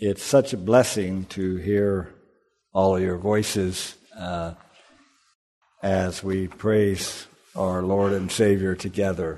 It's such a blessing to hear all of your voices as we praise our Lord and Savior together.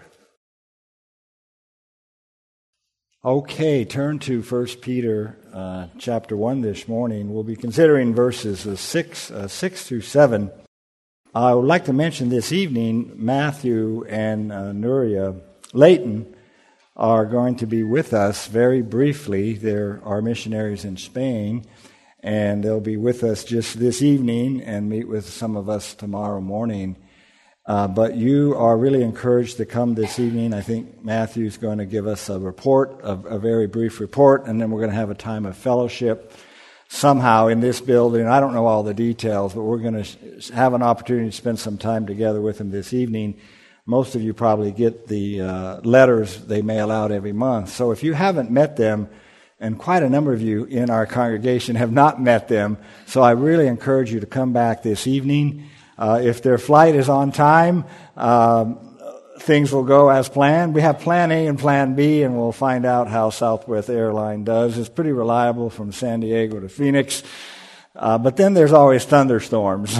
Okay, turn to 1 Peter chapter 1 this morning. We'll be considering verses 6 through 7. I would like to mention this evening, Matthew and Nuria Layton are going to be with us very briefly. They're our missionaries in Spain, and they'll be with us just this evening and meet with some of us tomorrow morning. But you are really encouraged to come this evening. I think Matthew's going to give us a report, a very brief report, and then we're going to have a time of fellowship somehow in this building. I don't know all the details, but we're going to have an opportunity to spend some time together with him this evening. Most of you probably get the letters they mail out every month. So if you haven't met them, and quite a number of you in our congregation have not met them, so I really encourage you to come back this evening. If their flight is on time, things will go as planned. We have Plan A and Plan B, and we'll find out how Southwest Airline does. It's pretty reliable from San Diego to Phoenix. But then there's always thunderstorms.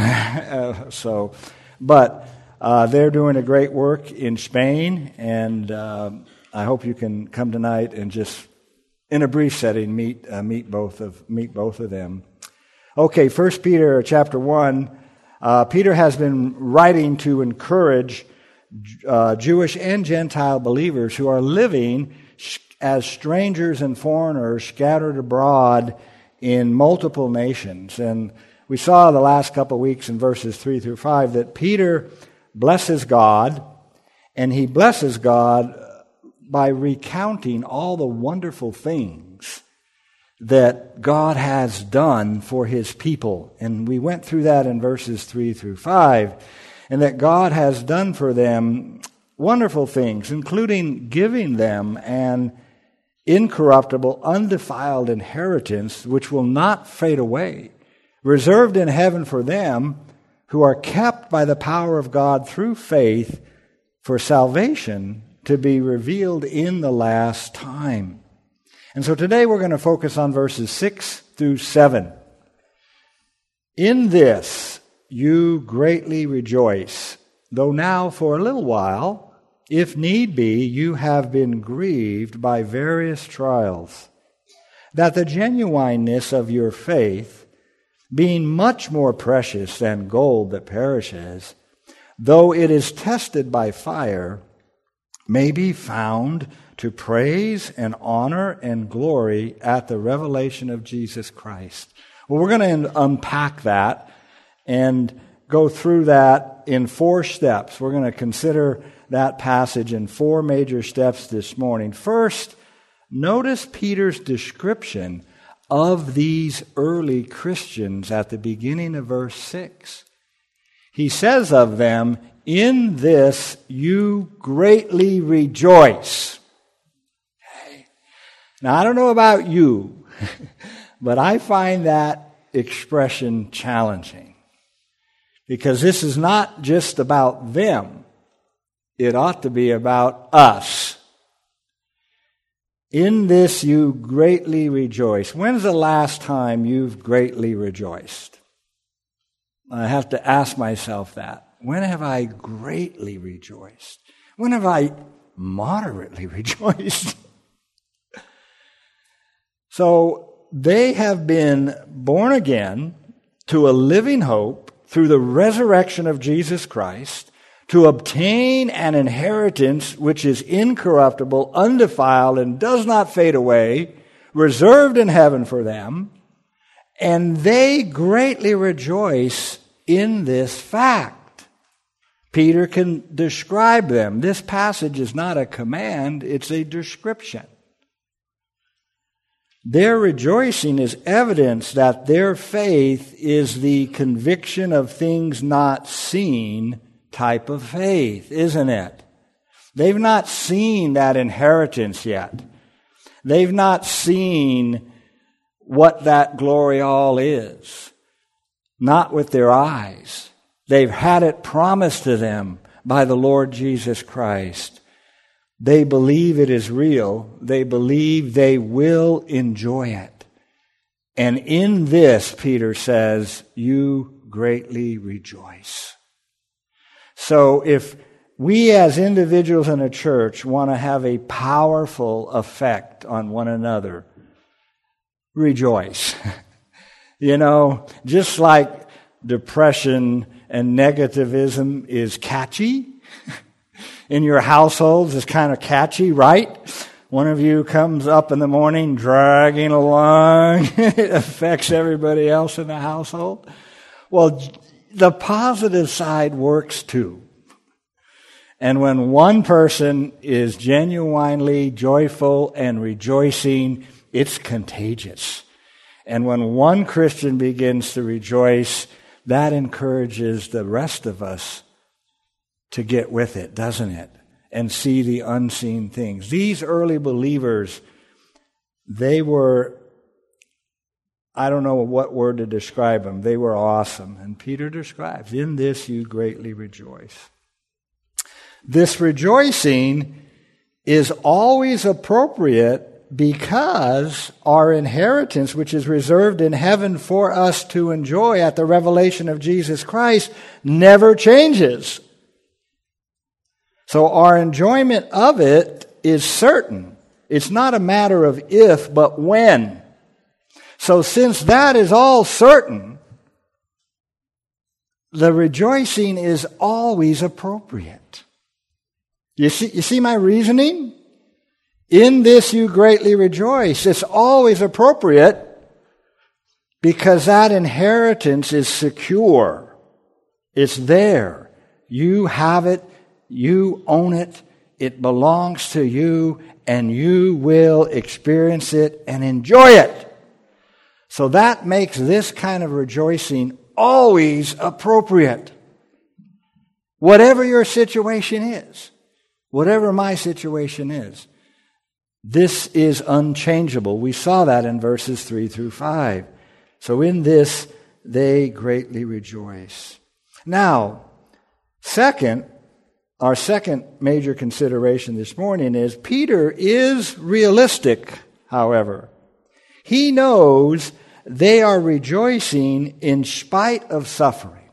They're doing a great work in Spain, and I hope you can come tonight and just, in a brief setting, meet both of them. Okay, 1 Peter chapter 1. Peter has been writing to encourage Jewish and Gentile believers who are living as strangers and foreigners scattered abroad in multiple nations. And we saw the last couple of weeks in verses 3 through 5 that Peter blesses God, and he blesses God by recounting all the wonderful things that God has done for his people. And we went through that in verses 3 through 5, and that God has done for them wonderful things, including giving them an incorruptible, undefiled inheritance which will not fade away, reserved in heaven for them who are kept by the power of God through faith for salvation to be revealed in the last time. And so today we're going to focus on verses 6 through 7. In this you greatly rejoice, though now for a little while, if need be, you have been grieved by various trials, that the genuineness of your faith, being much more precious than gold that perishes, though it is tested by fire, may be found to praise and honor and glory at the revelation of Jesus Christ. Well, we're going to unpack that and go through that in 4 steps. We're going to consider that passage in 4 major steps this morning. First, notice Peter's description of these early Christians at the beginning of verse 6. He says of them, in this you greatly rejoice. Okay. Now, I don't know about you, but I find that expression challenging, because this is not just about them. It ought to be about us. In this you greatly rejoice. When's the last time you've greatly rejoiced? I have to ask myself that. When have I greatly rejoiced? When have I moderately rejoiced? So they have been born again to a living hope through the resurrection of Jesus Christ, to obtain an inheritance which is incorruptible, undefiled, and does not fade away, reserved in heaven for them, and they greatly rejoice in this fact. Peter can describe them. This passage is not a command, it's a description. Their rejoicing is evidence that their faith is the conviction of things not seen type of faith, isn't it? They've not seen that inheritance yet. They've not seen what that glory all is. Not with their eyes. They've had it promised to them by the Lord Jesus Christ. They believe it is real. They believe they will enjoy it. And in this, Peter says, you greatly rejoice. So if we as individuals in a church want to have a powerful effect on one another, rejoice. Just like depression and negativism is catchy, in your households it's kind of catchy, right? One of you comes up in the morning dragging along. It affects everybody else in the household. Well, the positive side works too. And when one person is genuinely joyful and rejoicing, it's contagious. And when one Christian begins to rejoice, that encourages the rest of us to get with it, doesn't it? And see the unseen things. These early believers, they were, I don't know what word to describe them, they were awesome. And Peter describes, in this you greatly rejoice. This rejoicing is always appropriate because our inheritance, which is reserved in heaven for us to enjoy at the revelation of Jesus Christ, never changes. So our enjoyment of it is certain. It's not a matter of if, but when. So since that is all certain, the rejoicing is always appropriate. You see my reasoning? In this you greatly rejoice. It's always appropriate because that inheritance is secure. It's there. You have it. You own it. It belongs to you, and you will experience it and enjoy it. So that makes this kind of rejoicing always appropriate. Whatever your situation is, whatever my situation is, this is unchangeable. We saw that in verses 3 through 5. So in this, they greatly rejoice. Now, our second major consideration this morning is Peter is realistic, however. He knows they are rejoicing in spite of suffering.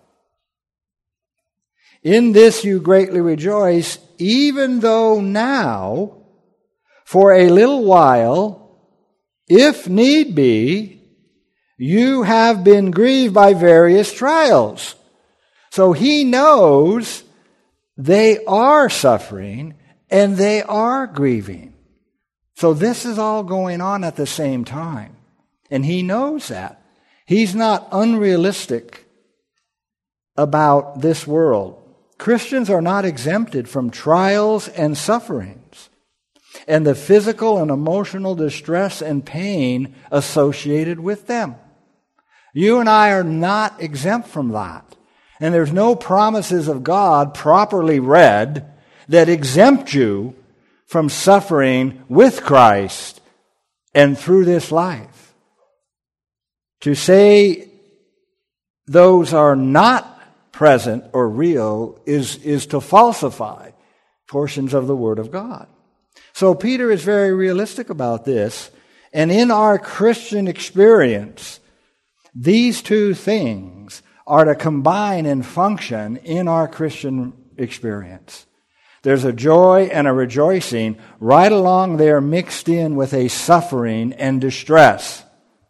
In this you greatly rejoice, even though now, for a little while, if need be, you have been grieved by various trials. So he knows they are suffering and they are grieving. So this is all going on at the same time. And he knows that. He's not unrealistic about this world. Christians are not exempted from trials and sufferings and the physical and emotional distress and pain associated with them. You and I are not exempt from that. And there's no promises of God properly read that exempt you from suffering with Christ and through this life. To say those are not present or real is to falsify portions of the Word of God. So Peter is very realistic about this. And in our Christian experience, these two things are to combine and function in our Christian experience. There's a joy and a rejoicing right along there mixed in with a suffering and distress.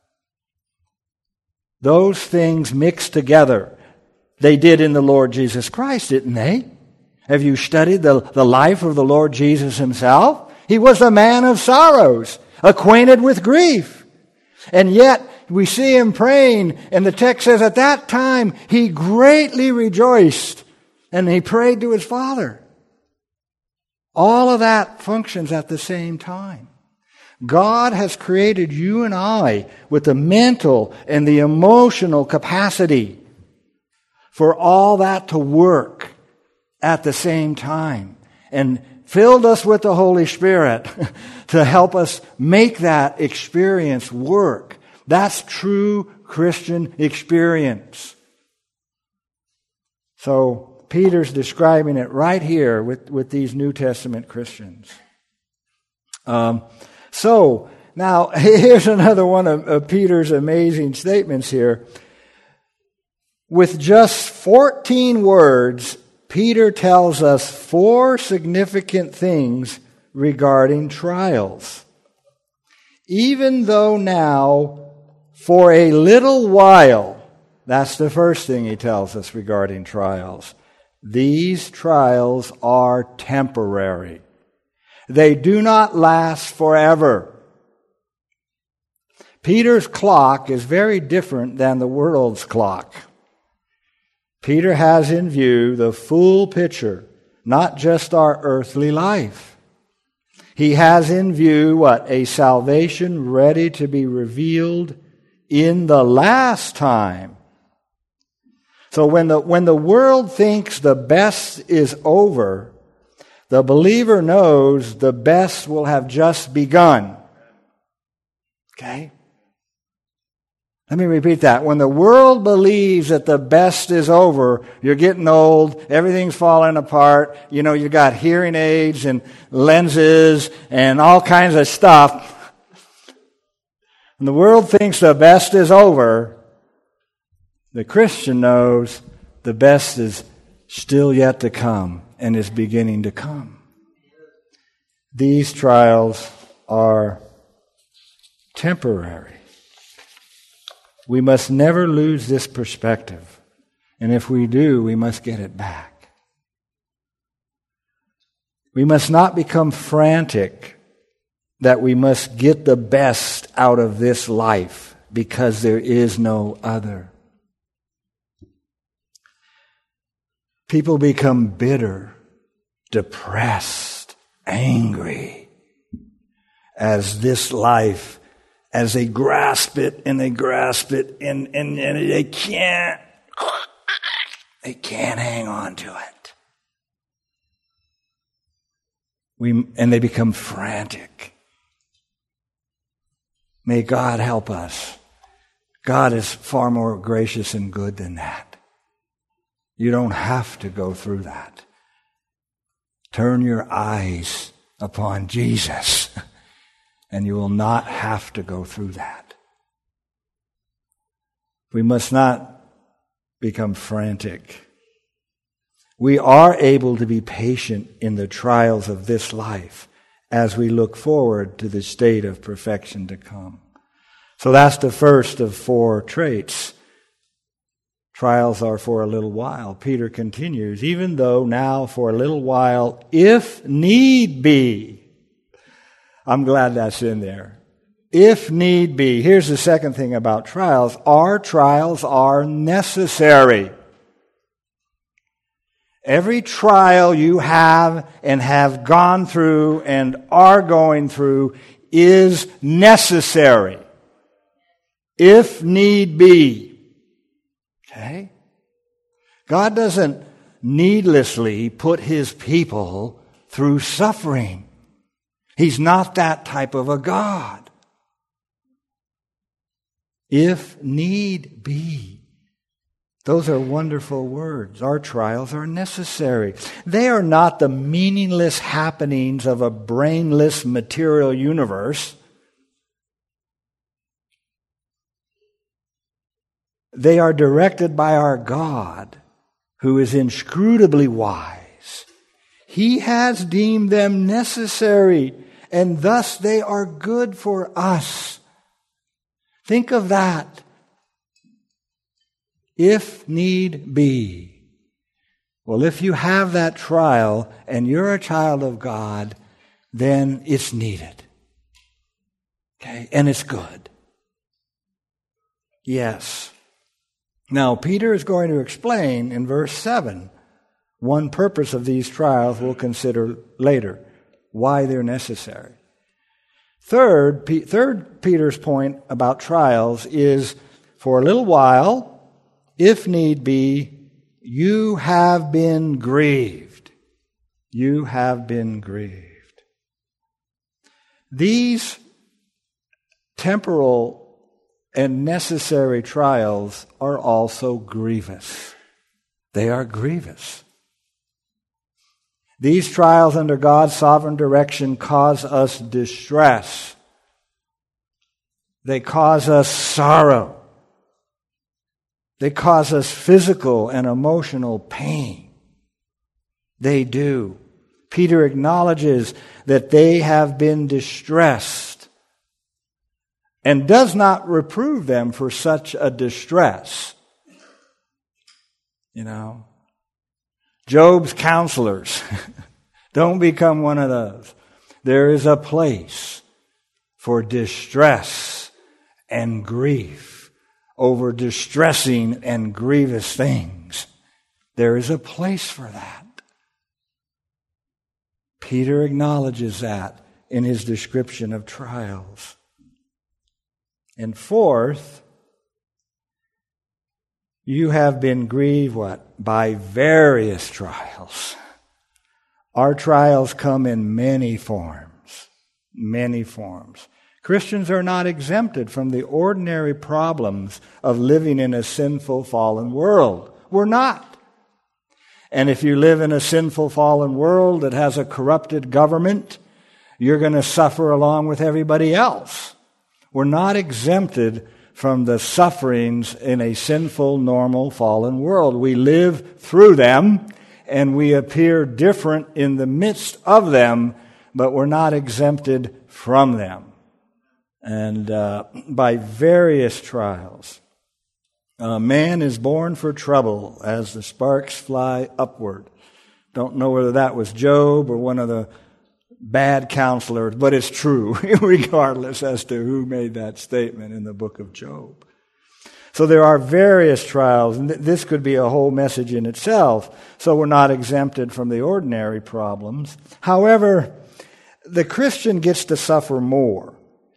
Those things mixed together. They did in the Lord Jesus Christ, didn't they? Have you studied the life of the Lord Jesus himself? He was a man of sorrows, acquainted with grief. And yet, we see him praying, and the text says at that time, he greatly rejoiced, and he prayed to his Father. All of that functions at the same time. God has created you and I with the mental and the emotional capacity for all that to work at the same time, and filled us with the Holy Spirit to help us make that experience work. That's true Christian experience. So Peter's describing it right here with these New Testament Christians. So Now, here's another one of Peter's amazing statements here. With just 14 words, Peter tells us 4 significant things regarding trials. Even though now, for a little while, that's the first thing he tells us regarding trials. These trials are temporary. They do not last forever. Peter's clock is very different than the world's clock. Peter has in view the full picture, not just our earthly life. He has in view what? A salvation ready to be revealed in the last time. So when the world thinks the best is over, the believer knows the best will have just begun. Okay? Let me repeat that. When the world believes that the best is over, you're getting old, everything's falling apart, you got hearing aids and lenses and all kinds of stuff. When the world thinks the best is over, the Christian knows the best is still yet to come and is beginning to come. These trials are temporary. We must never lose this perspective. And if we do, we must get it back. We must not become frantic that we must get the best out of this life because there is no other. People become bitter, depressed, angry as this life, as they grasp it and they can't hang on to it. And they become frantic. May God help us. God is far more gracious and good than that. You don't have to go through that. Turn your eyes upon Jesus, and you will not have to go through that. We must not become frantic. We are able to be patient in the trials of this life as we look forward to the state of perfection to come. So that's the first of 4 traits. Trials are for a little while. Peter continues, even though now for a little while, if need be. I'm glad that's in there. If need be. Here's the second thing about trials. Our trials are necessary. Every trial you have and have gone through and are going through is necessary. If need be. Okay? God doesn't needlessly put His people through suffering. He's not that type of a God. If need be. Those are wonderful words. Our trials are necessary. They are not the meaningless happenings of a brainless material universe. They are directed by our God, who is inscrutably wise. He has deemed them necessary, and thus they are good for us. Think of that. If need be. Well, if you have that trial and you're a child of God, then it's needed. Okay? And it's good. Yes. Now, Peter is going to explain in verse 7 one purpose of these trials we'll consider later, why they're necessary. Third Peter's point about trials is, for a little while, if need be, you have been grieved. You have been grieved. These temporal and necessary trials are also grievous. They are grievous. These trials under God's sovereign direction cause us distress. They cause us sorrow. They cause us physical and emotional pain. They do. Peter acknowledges that they have been distressed and does not reprove them for such a distress. You know, Job's counselors, don't become one of those. There is a place for distress and grief over distressing and grievous things. There is a place for that. Peter acknowledges that in his description of trials. And fourth, you have been grieved, what? By various trials. Our trials come in many forms. Many forms. Christians are not exempted from the ordinary problems of living in a sinful, fallen world. We're not. And if you live in a sinful, fallen world that has a corrupted government, you're going to suffer along with everybody else. We're not exempted from the sufferings in a sinful, normal, fallen world. We live through them, and we appear different in the midst of them, but we're not exempted from them. And by various trials. Man is born for trouble as the sparks fly upward. Don't know whether that was Job or one of the bad counselors, but it's true, regardless as to who made that statement in the book of Job. So there are various trials, and this could be a whole message in itself, so we're not exempted from the ordinary problems. However, the Christian gets to suffer more.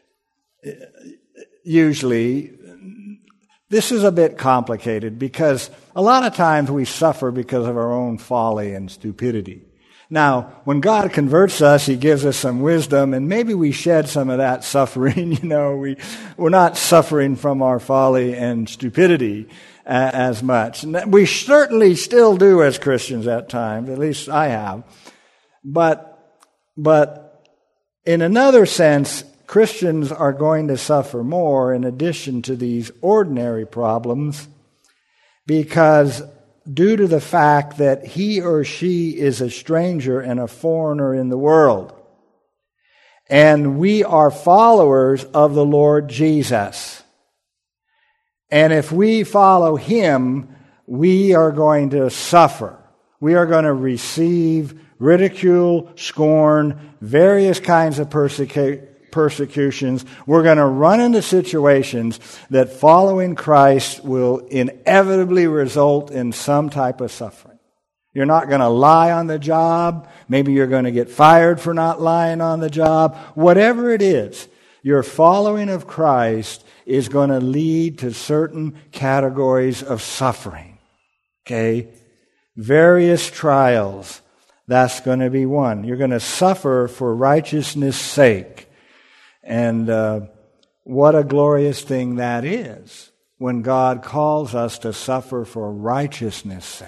Usually, this is a bit complicated because a lot of times we suffer because of our own folly and stupidity. Now, when God converts us, He gives us some wisdom, and maybe we shed some of that suffering. We're not suffering from our folly and stupidity as much. And we certainly still do as Christians at times, at least I have. But in another sense, Christians are going to suffer more in addition to these ordinary problems because due to the fact that he or she is a stranger and a foreigner in the world. And we are followers of the Lord Jesus. And if we follow Him, we are going to suffer. We are going to receive ridicule, scorn, various kinds of persecutions. We're going to run into situations that following Christ will inevitably result in some type of suffering. You're not going to lie on the job. Maybe you're going to get fired for not lying on the job. Whatever it is, your following of Christ is going to lead to certain categories of suffering. Okay? Various trials. That's going to be one. You're going to suffer for righteousness' sake. And what a glorious thing that is when God calls us to suffer for righteousness' sake.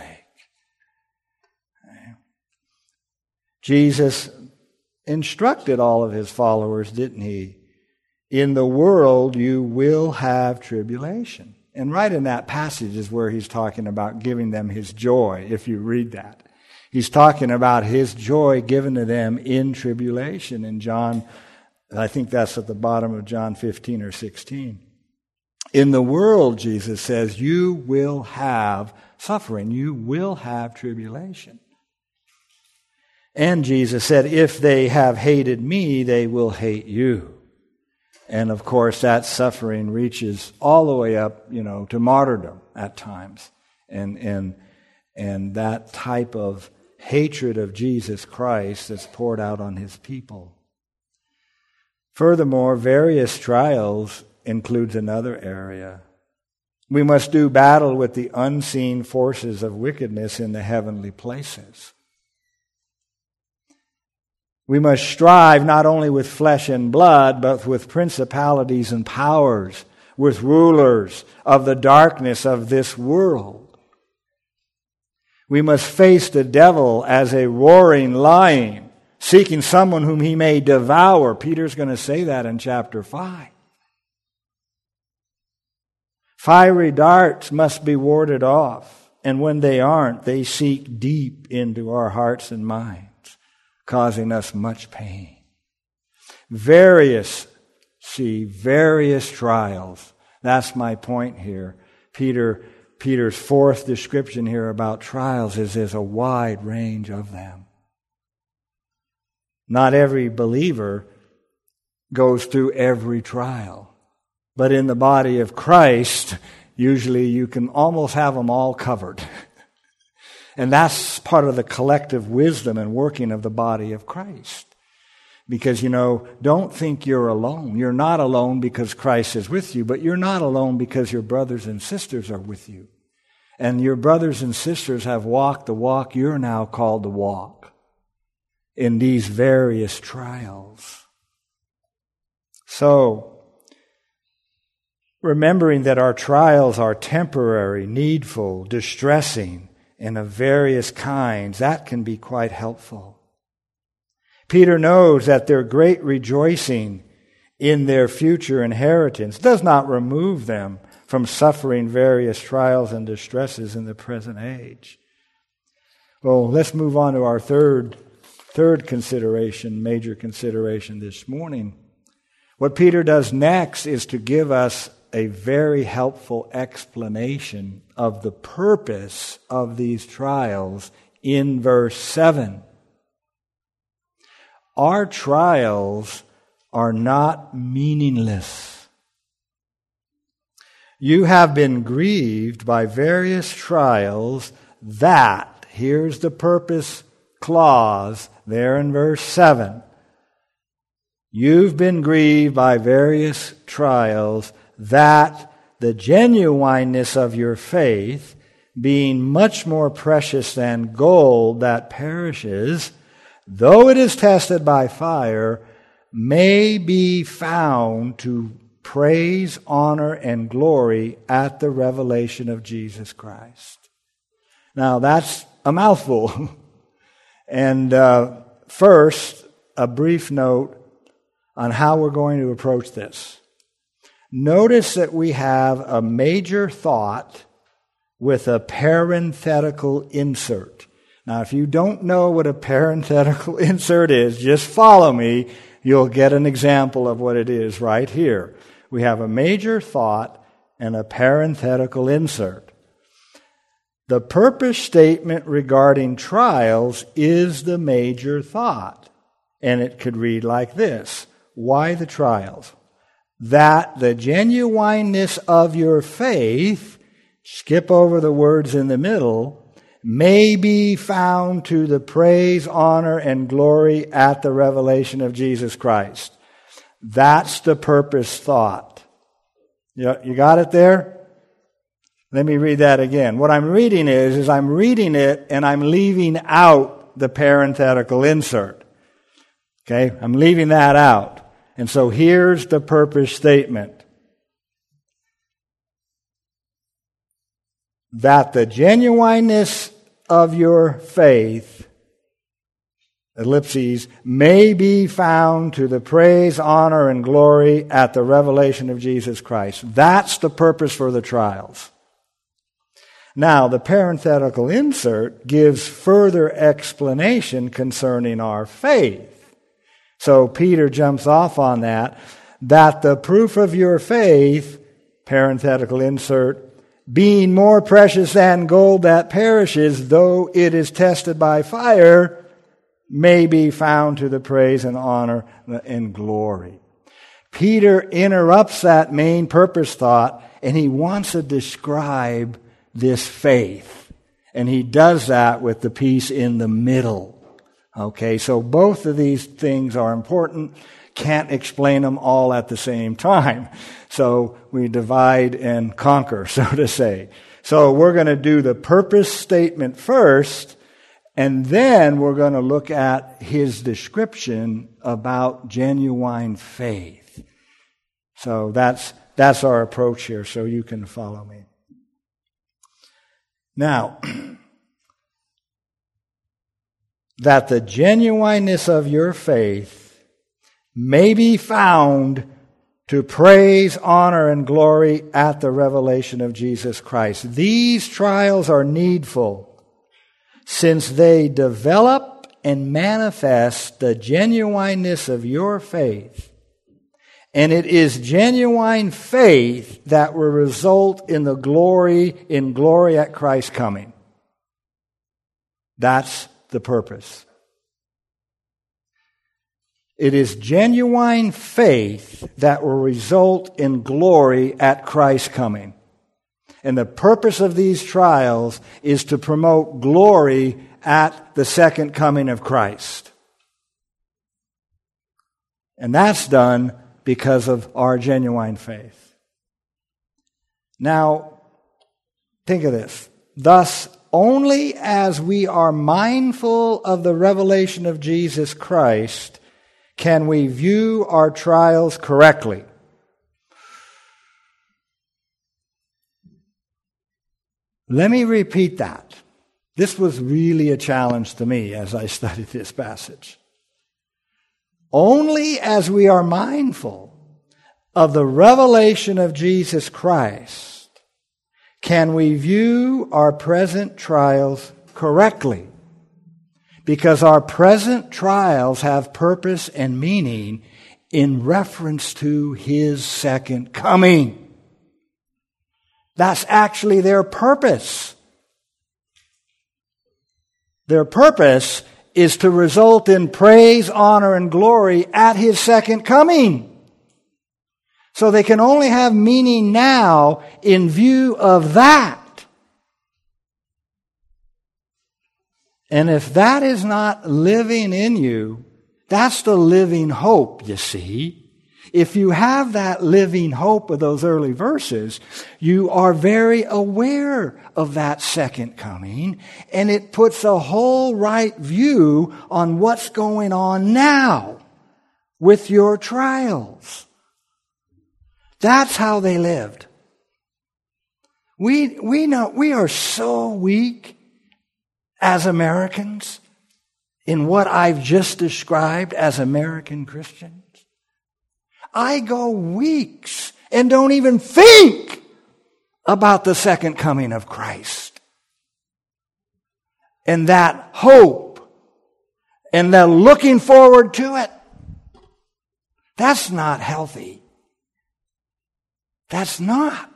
Jesus instructed all of His followers, didn't He? In the world you will have tribulation. And right in that passage is where He's talking about giving them His joy, if you read that. He's talking about His joy given to them in tribulation in John, I think that's at the bottom of John 15 or 16. In the world, Jesus says, you will have suffering. You will have tribulation. And Jesus said, if they have hated me, they will hate you. And of course, that suffering reaches all the way up, to martyrdom at times. And that type of hatred of Jesus Christ that's poured out on His people. Furthermore, various trials includes another area. We must do battle with the unseen forces of wickedness in the heavenly places. We must strive not only with flesh and blood, but with principalities and powers, with rulers of the darkness of this world. We must face the devil as a roaring lion, seeking someone whom he may devour. Peter's going to say that in chapter 5. Fiery darts must be warded off, and when they aren't, they seek deep into our hearts and minds, causing us much pain. Various trials. That's my point here. Peter's fourth description here about trials is there's a wide range of them. Not every believer goes through every trial. But in the body of Christ, usually you can almost have them all covered. And that's part of the collective wisdom and working of the body of Christ. Because, don't think you're alone. You're not alone because Christ is with you, but you're not alone because your brothers and sisters are with you. And your brothers and sisters have walked the walk you're now called to walk in these various trials. So, remembering that our trials are temporary, needful, distressing, and of various kinds, that can be quite helpful. Peter knows that their great rejoicing in their future inheritance does not remove them from suffering various trials and distresses in the present age. Well, let's move on to our third consideration, major consideration this morning. What Peter does next is to give us a very helpful explanation of the purpose of these trials in verse 7. Our trials are not meaningless. You have been grieved by various trials that, here's the purpose clause there in verse 7. You've been grieved by various trials that the genuineness of your faith, being much more precious than gold that perishes, though it is tested by fire, may be found to praise, honor, and glory at the revelation of Jesus Christ. Now that's a mouthful. And first, a brief note on how we're going to approach this. Notice that we have a major thought with a parenthetical insert. Now, if you don't know what a parenthetical insert is, just follow me. You'll get an example of what it is right here. We have a major thought and a parenthetical insert. The purpose statement regarding trials is the major thought. And it could read like this. Why the trials? That the genuineness of your faith, skip over the words in the middle, may be found to the praise, honor, and glory at the revelation of Jesus Christ. That's the purpose thought. You got it there? Let me read that again. What I'm reading is I'm reading it and I'm leaving out the parenthetical insert. Okay? I'm leaving that out. And so here's the purpose statement. That the genuineness of your faith, ellipses, may be found to the praise, honor, and glory at the revelation of Jesus Christ. That's the purpose for the trials. Now, the parenthetical insert gives further explanation concerning our faith. So Peter jumps off on that the proof of your faith, parenthetical insert, being more precious than gold that perishes, though it is tested by fire, may be found to the praise and honor and glory. Peter interrupts that main purpose thought, and he wants to describe this faith. And he does that with the piece in the middle. Okay, so both of these things are important. Can't explain them all at the same time. So we divide and conquer, so to say. So we're going to do the purpose statement first, and then we're going to look at his description about genuine faith. So that's our approach here, so you can follow me. Now, that the genuineness of your faith may be found to praise, honor, and glory at the revelation of Jesus Christ. These trials are needful since they develop and manifest the genuineness of your faith. And it is genuine faith that will result in glory at Christ's coming. That's the purpose. It is genuine faith that will result in glory at Christ's coming. And the purpose of these trials is to promote glory at the second coming of Christ. And that's done because of our genuine faith. Now, think of this. Thus, only as we are mindful of the revelation of Jesus Christ can we view our trials correctly. Let me repeat that. This was really a challenge to me as I studied this passage. Only as we are mindful of the revelation of Jesus Christ can we view our present trials correctly. Because our present trials have purpose and meaning in reference to His second coming. That's actually their purpose. Their purpose is to result in praise, honor, and glory at His second coming. So they can only have meaning now in view of that. And if that is not living in you, that's the living hope, you see. If you have that living hope of those early verses, you are very aware of that second coming, and it puts a whole right view on what's going on now with your trials. That's how they lived. We know we are so weak as Americans in what I've just described as American Christians. I go weeks and don't even think about the second coming of Christ. And that hope and the looking forward to it. That's not healthy. That's not.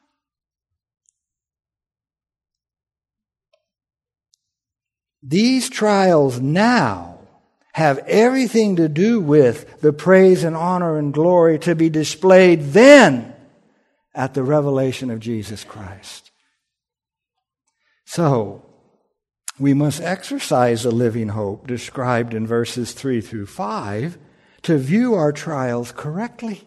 These trials now have everything to do with the praise and honor and glory to be displayed then at the revelation of Jesus Christ. So, we must exercise the living hope described in verses 3 through 5 to view our trials correctly.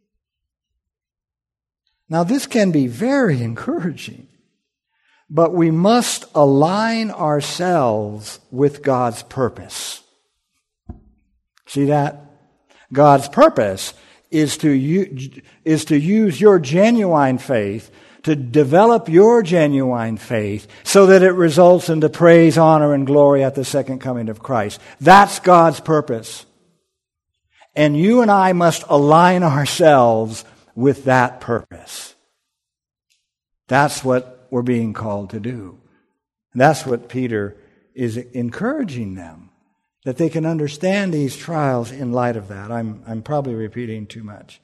Now, this can be very encouraging. But we must align ourselves with God's purpose. See that? God's purpose is to use your genuine faith to develop your genuine faith so that it results in the praise, honor, and glory at the second coming of Christ. That's God's purpose. And you and I must align ourselves with that purpose. That's what we're being called to do. That's what Peter is encouraging them, that they can understand these trials in light of that. I'm probably repeating too much.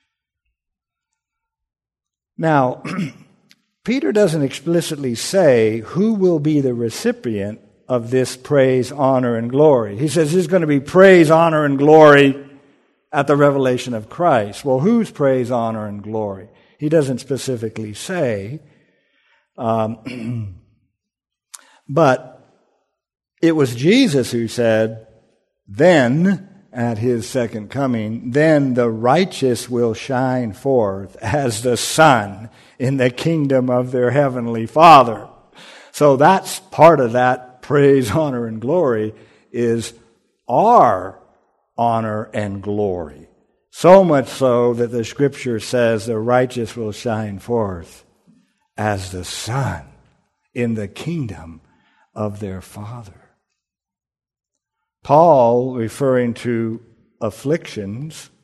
Now, Peter doesn't explicitly say who will be the recipient of this praise, honor, and glory. He says there's going to be praise, honor, and glory at the revelation of Christ. Well, whose praise, honor, and glory? He doesn't specifically say. But it was Jesus who said, then at His second coming, then the righteous will shine forth as the sun in the kingdom of their heavenly Father. So that's part of that praise, honor, and glory is our honor and glory. So much so that the Scripture says the righteous will shine forth as the sun in the kingdom of their Father. Paul, referring to afflictions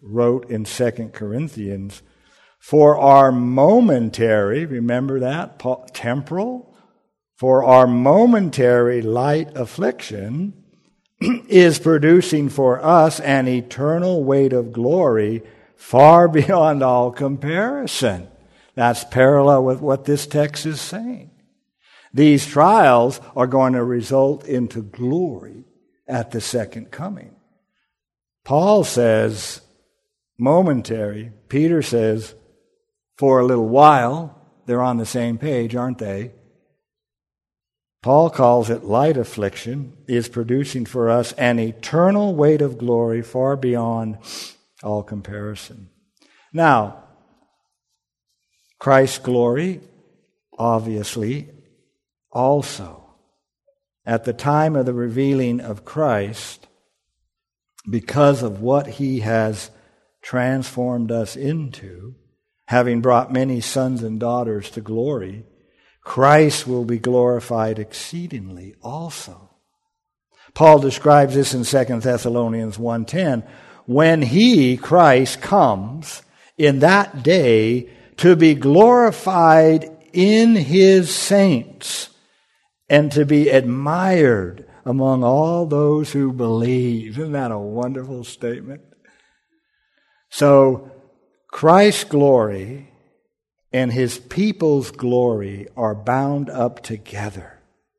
wrote in 2 Corinthians, for our momentary, remember that, temporal? For our momentary light affliction is producing for us an eternal weight of glory far beyond all comparison. That's parallel with what this text is saying. These trials are going to result into glory at the second coming. Paul says, momentary. Peter says, for a little while. They're on the same page, aren't they? Paul calls it light affliction, is producing for us an eternal weight of glory far beyond all comparison. Now, Christ's glory, obviously, also, at the time of the revealing of Christ, because of what He has transformed us into, having brought many sons and daughters to glory, Christ will be glorified exceedingly also. Paul describes this in 2 Thessalonians 1:10. When He, Christ, comes in that day to be glorified in His saints and to be admired among all those who believe. Isn't that a wonderful statement? So, Christ's glory and His people's glory are bound up together.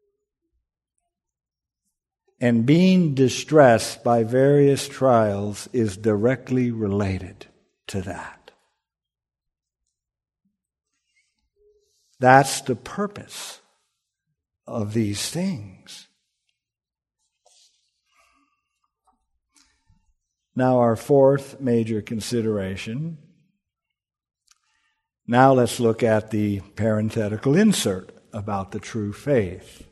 And being distressed by various trials is directly related to that. That's the purpose of these things. Now, our fourth major consideration. Now let's look at the parenthetical insert about the true faith.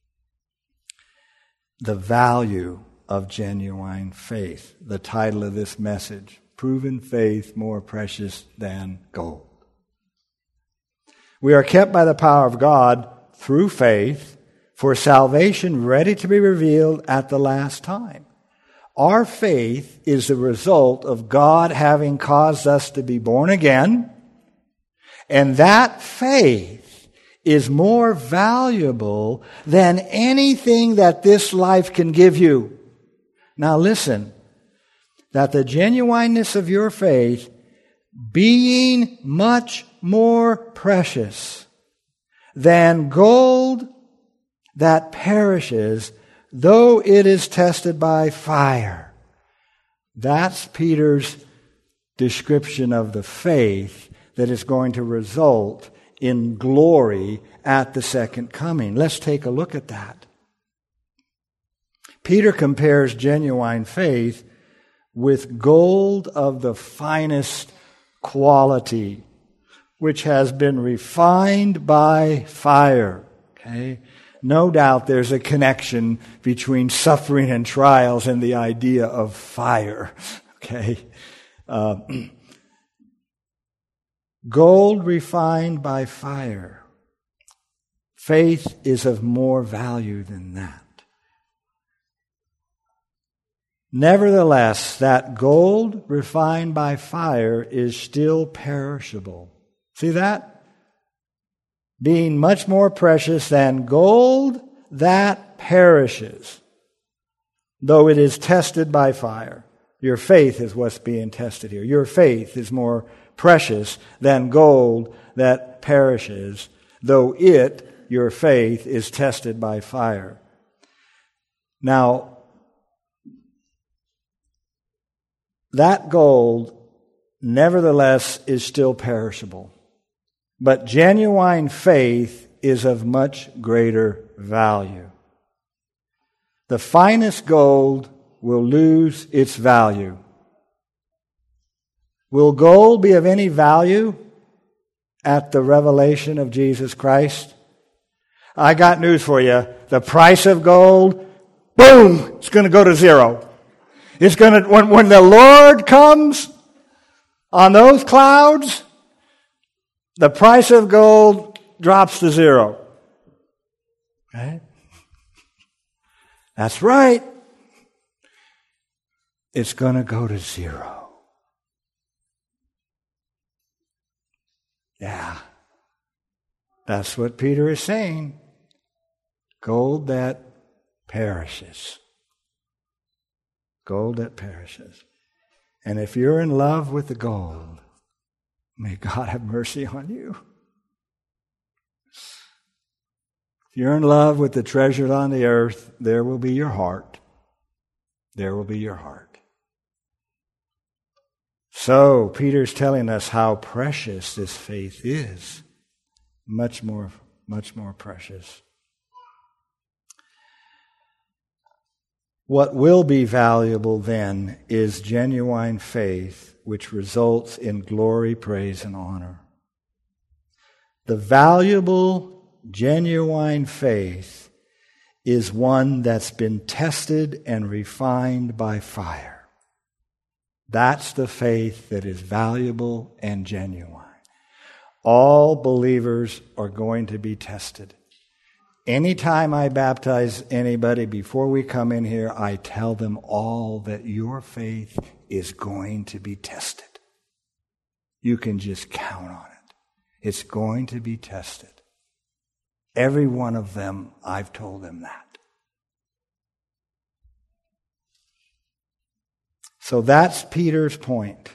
The value of genuine faith. The title of this message, Proven Faith More Precious Than Gold. We are kept by the power of God through faith for salvation ready to be revealed at the last time. Our faith is the result of God having caused us to be born again, and that faith is more valuable than anything that this life can give you. Now listen, that the genuineness of your faith, being much more precious than gold that perishes, though it is tested by fire. That's Peter's description of the faith that is going to result in glory at the second coming. Let's take a look at that. Peter compares genuine faith with gold of the finest quality, which has been refined by fire. Okay? No doubt there's a connection between suffering and trials and the idea of fire. Okay? Gold refined by fire. Faith is of more value than that. Nevertheless, that gold refined by fire is still perishable. See that? Being much more precious than gold that perishes, though it is tested by fire. Your faith is what's being tested here. Your faith is more precious than gold that perishes, though your faith, is tested by fire. Now, that gold, nevertheless, is still perishable. But genuine faith is of much greater value. The finest gold will lose its value. Will gold be of any value at the revelation of Jesus Christ? I got news for you. The price of gold, boom, it's going to go to zero. It's going to, when the Lord comes on those clouds, the price of gold drops to zero. Okay? That's right. It's going to go to zero. Yeah. That's what Peter is saying. Gold that perishes. Gold that perishes. And if you're in love with the gold, may God have mercy on you. If you're in love with the treasures on the earth, there will be your heart. There will be your heart. So, Peter's telling us how precious this faith is. Much more precious. What will be valuable then is genuine faith, which results in glory, praise, and honor. The valuable, genuine faith is one that's been tested and refined by fire. That's the faith that is valuable and genuine. All believers are going to be tested. Anytime I baptize anybody, before we come in here, I tell them all that your faith is going to be tested. You can just count on it. It's going to be tested. Every one of them, I've told them that. So that's Peter's point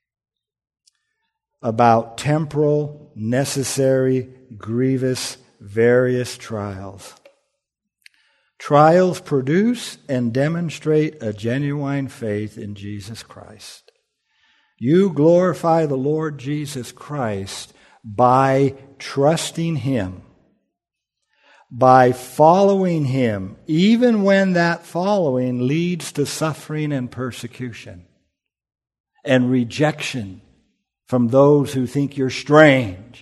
about temporal, necessary, grievous, various trials. Trials produce and demonstrate a genuine faith in Jesus Christ. You glorify the Lord Jesus Christ by trusting Him, by following Him, even when that following leads to suffering and persecution and rejection from those who think you're strange.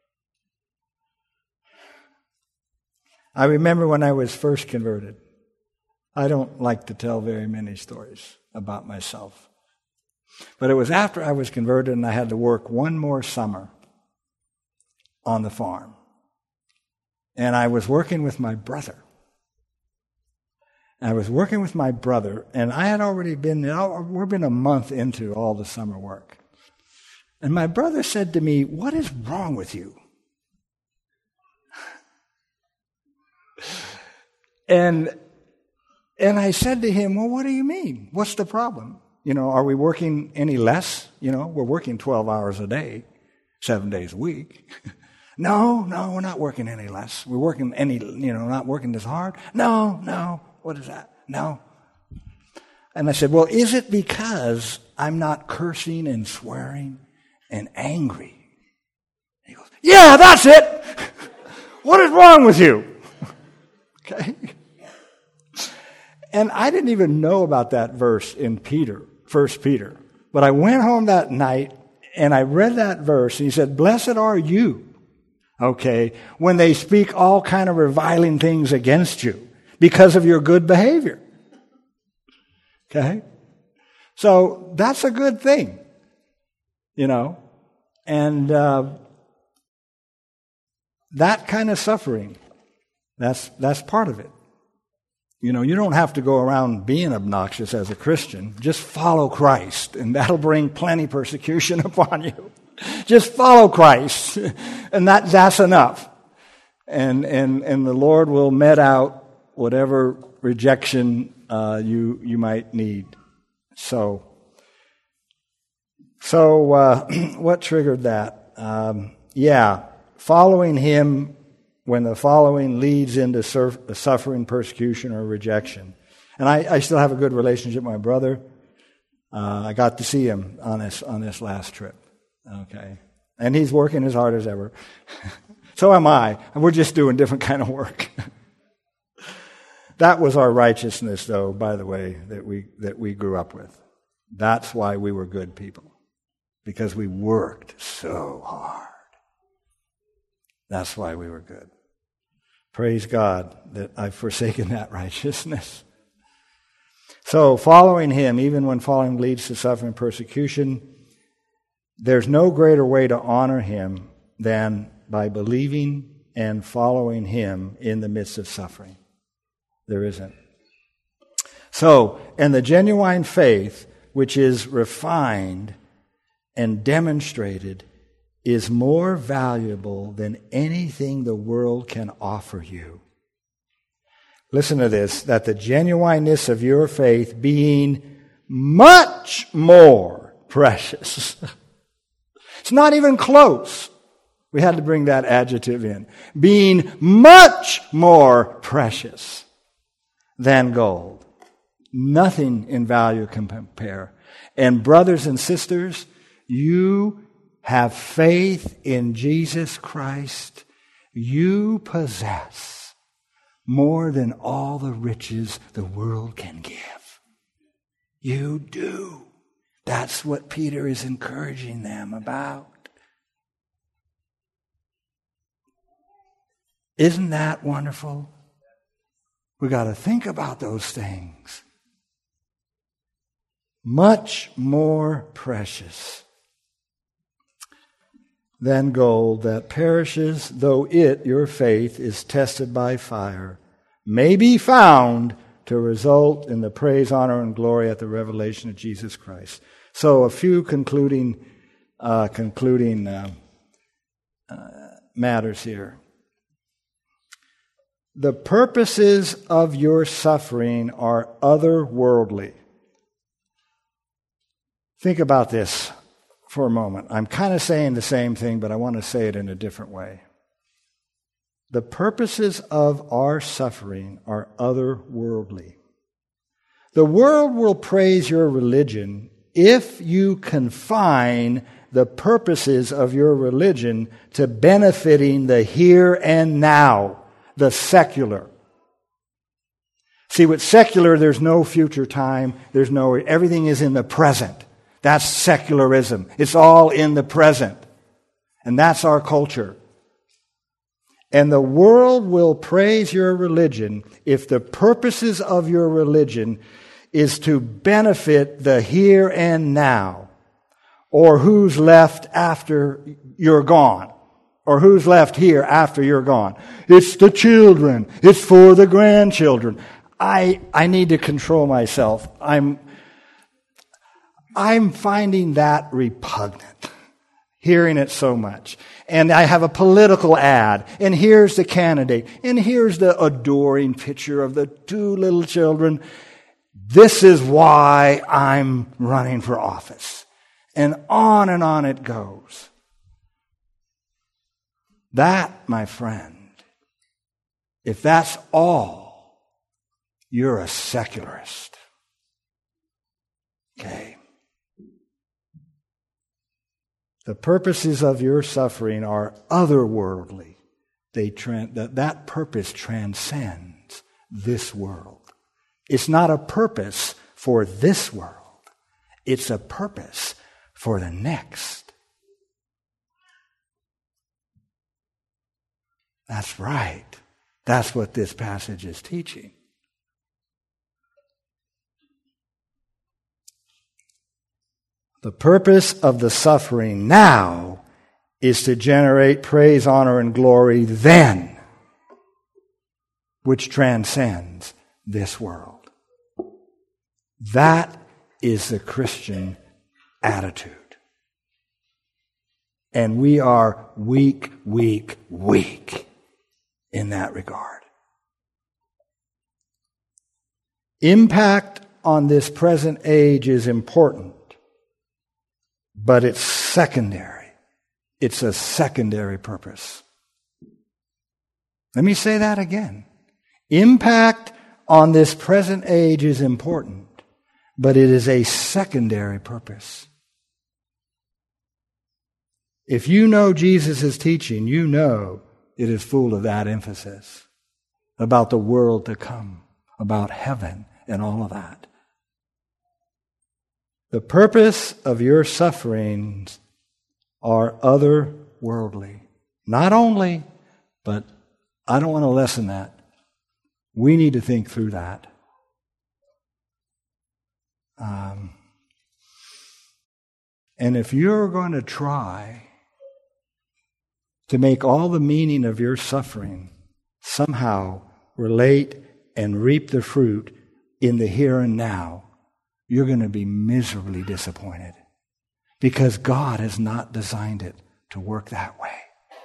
I remember when I was first converted. I don't like to tell very many stories about myself. But it was after I was converted and I had to work one more summer on the farm. And I was working with my brother. And I had already we've been a month into all the summer work. And my brother said to me, "What is wrong with you?" And I said to him, "Well, what do you mean? What's the problem? Are we working any less? We're working 12 hours a day, 7 days a week." No, we're not working any less. We're working not working as hard. No. What is that? No. And I said, "Well, is it because I'm not cursing and swearing and angry?" He goes, "Yeah, that's it. What is wrong with you?" Okay. And I didn't even know about that verse in 1 Peter. But I went home that night and I read that verse and he said, "Blessed are you, okay, when they speak all kind of reviling things against you because of your good behavior." Okay? So that's a good thing, and that kind of suffering, that's part of it. You don't have to go around being obnoxious as a Christian. Just follow Christ, and that'll bring plenty persecution upon you. Just follow Christ, and that's enough. And the Lord will met out whatever rejection you might need. So what triggered that? Following Him when the following leads into suffering, persecution, or rejection. And I still have a good relationship with my brother. I got to see him on this last trip. Okay. And he's working as hard as ever. So am I. And we're just doing different kind of work. That was our righteousness, though, by the way, that we grew up with. That's why we were good people. Because we worked so hard. That's why we were good. Praise God that I've forsaken that righteousness. So, following Him, even when following leads to suffering and persecution, there's no greater way to honor Him than by believing and following Him in the midst of suffering. There isn't. So, and the genuine faith, which is refined and demonstrated is more valuable than anything the world can offer you. Listen to this, that the genuineness of your faith being much more precious. It's not even close. We had to bring that adjective in. Being much more precious than gold. Nothing in value can compare. And brothers and sisters, you have faith in Jesus Christ. You possess more than all the riches the world can give. You do. That's what Peter is encouraging them about. Isn't that wonderful? We got to think about those things. Much more precious than gold that perishes, though it, your faith, is tested by fire, may be found to result in the praise, honor, and glory at the revelation of Jesus Christ. So a few concluding matters here. The purposes of your suffering are otherworldly. Think about this for a moment. I'm kind of saying the same thing, but I want to say it in a different way. The purposes of our suffering are otherworldly. The world will praise your religion if you confine the purposes of your religion to benefiting the here and now, the secular. See, with secular, there's no future time. Everything is in the present. That's secularism. It's all in the present. And that's our culture. And the world will praise your religion if the purposes of your religion is to benefit the here and now, or who's left after you're gone, or who's left here after you're gone. It's the children. It's for the grandchildren. I need to control myself. I'm finding that repugnant, hearing it so much. And I have a political ad, and here's the candidate, and here's the adoring picture of the two little children. This is why I'm running for office. And on it goes. That, my friend, if that's all, you're a secularist. Okay. The purposes of your suffering are otherworldly. That purpose transcends this world. It's not a purpose for this world. It's a purpose for the next. That's right. That's what this passage is teaching. The purpose of the suffering now is to generate praise, honor, and glory then, which transcends this world. That is the Christian attitude. And we are weak in that regard. Impact on this present age is important, but it's secondary. It's a secondary purpose. Let me say that again. Impact on this present age is important, but it is a secondary purpose. If you know Jesus' teaching, you know it is full of that emphasis about the world to come, about heaven and all of that. The purpose of your sufferings are otherworldly. Not only, but I don't want to lessen that. We need to think through that. And if you're going to try to make all the meaning of your suffering somehow relate and reap the fruit in the here and now, you're going to be miserably disappointed, because God has not designed it to work that way.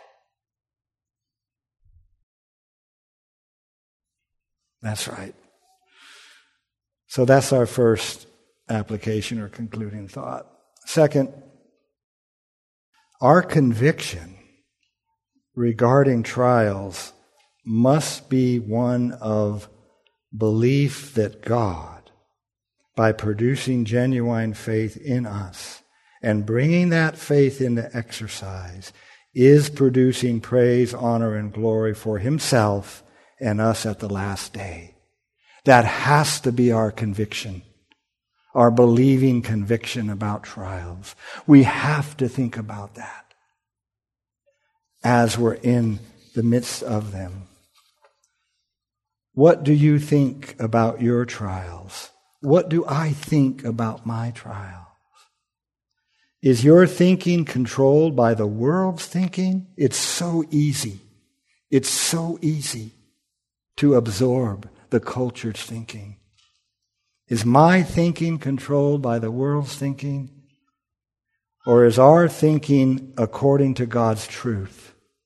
That's right. So that's our first application or concluding thought. Second, our conviction regarding trials must be one of belief that God, by producing genuine faith in us and bringing that faith into exercise, is producing praise, honor, and glory for Himself and us at the last day. That has to be our conviction, our believing conviction about trials. We have to think about that as we're in the midst of them. What do you think about your trials? What do I think about my trials? Is your thinking controlled by the world's thinking? It's so easy. It's so easy to absorb the culture's thinking. Is my thinking controlled by the world's thinking? Or is our thinking according to God's truth?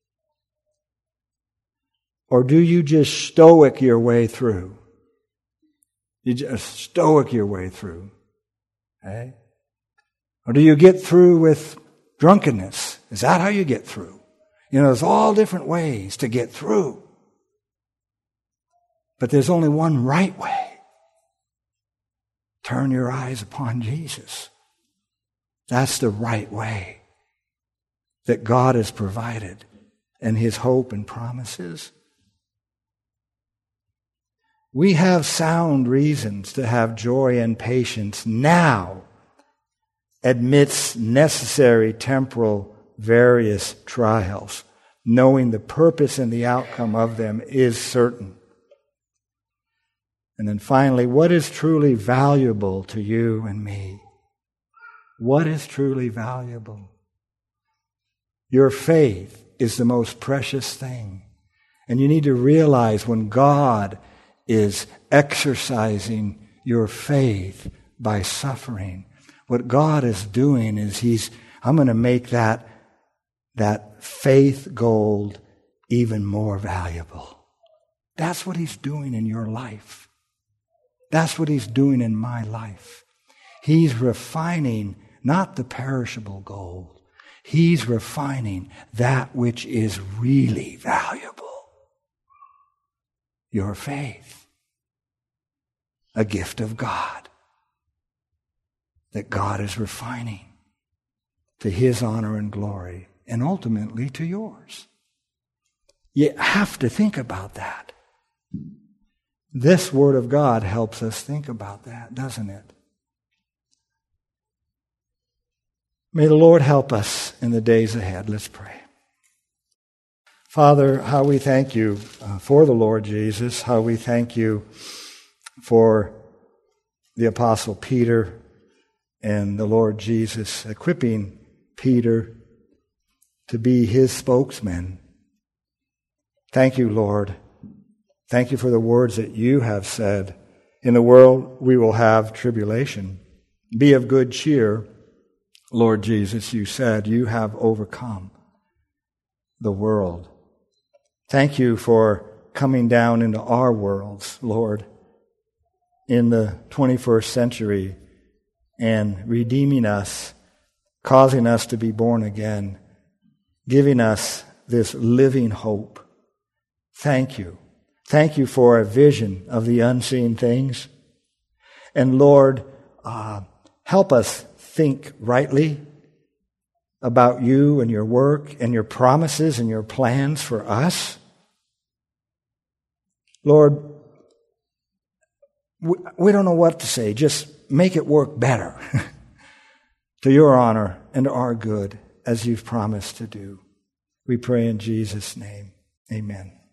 Or do you just stoic your way through? You just stoic your way through. Okay? Or do you get through with drunkenness? Is that how you get through? You know, there's all different ways to get through. But there's only one right way. Turn your eyes upon Jesus. That's the right way that God has provided, and His hope and promises. We have sound reasons to have joy and patience now amidst necessary temporal various trials, knowing the purpose and the outcome of them is certain. And then finally, what is truly valuable to you and me? What is truly valuable? Your faith is the most precious thing. And you need to realize when God is exercising your faith by suffering, what God is doing is I'm going to make that faith gold even more valuable. That's what He's doing in your life. That's what He's doing in my life. He's refining not the perishable gold. He's refining that which is really valuable. Your faith. A gift of God. That God is refining to His honor and glory, and ultimately to yours. You have to think about that. This Word of God helps us think about that, doesn't it? May the Lord help us in the days ahead. Let's pray. Father, how we thank You for the Lord Jesus, how we thank You for the Apostle Peter and the Lord Jesus equipping Peter to be His spokesman. Thank You, Lord. Thank You for the words that You have said. In the world we will have tribulation. Be of good cheer, Lord Jesus. You said You have overcome the world. Thank You for coming down into our worlds, Lord, in the 21st century and redeeming us, causing us to be born again, giving us this living hope. Thank You. Thank You for a vision of the unseen things. And Lord, help us think rightly about You and Your work and Your promises and Your plans for us. Lord, we don't know what to say. Just make it work better to Your honor and to our good as You've promised to do. We pray in Jesus' name. Amen.